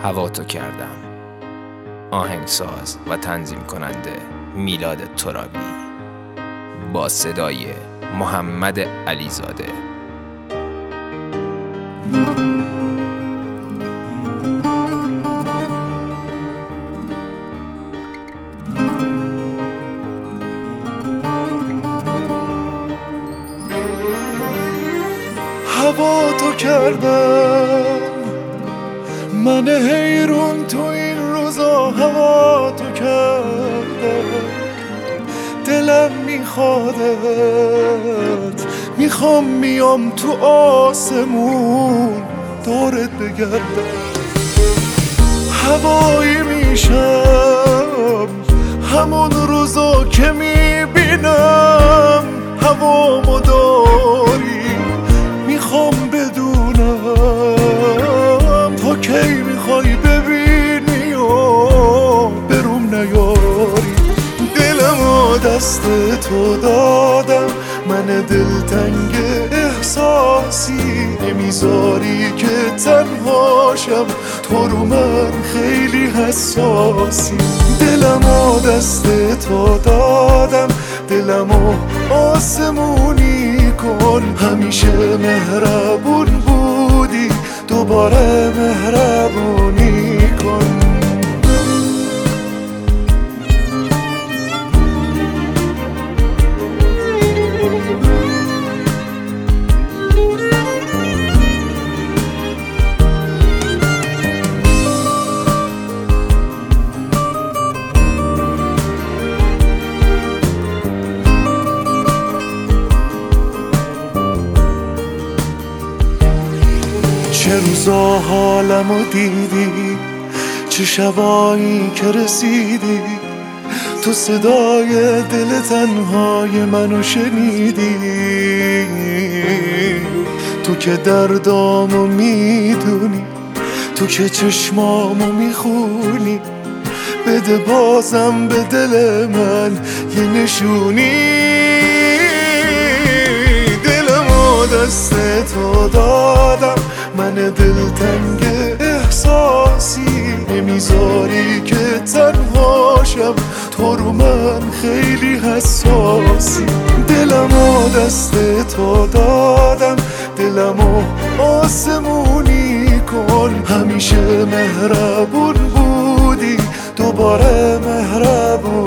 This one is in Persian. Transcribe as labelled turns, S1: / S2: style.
S1: هوا تو کردم. آهنگساز و تنظیم کننده میلاد ترابی با صدای محمد علیزاده.
S2: هوا تو کردم من حیرون، تو این روزا هوا تو کردم. دلم میخوادت، میخوام میام تو آسمون دورت بگردم. هوایی میشم همون روزا که میبینم هوامو داری. میخوام بدونم تا کی میخوای ببینی و بروم نیاری. دلمو دست تو دادم، من دلتنگ احساسی نمیذاری که تنهاشم، تو رو من خیلی حساسی. دلمو دست تو دادم، دلمو آسمونی کن. همیشه مهربون بودی، دوباره مهربونی کن. چه روزا حالمو دیدی، چه شبایی که رسیدی، تو صدای دل تنهای منو شنیدی. تو که دردامو میدونی، تو که چشمامو میخونی، بده بازم به دل من یه نشونی. دلمو دست تو دادم، من دلتنگ احساسی نمیذاری که تنهاشم، تو رو من خیلی حساسی. دلمو دست تو دادم، دلمو آسمونی کن. همیشه مهربون بودی، دوباره مهربون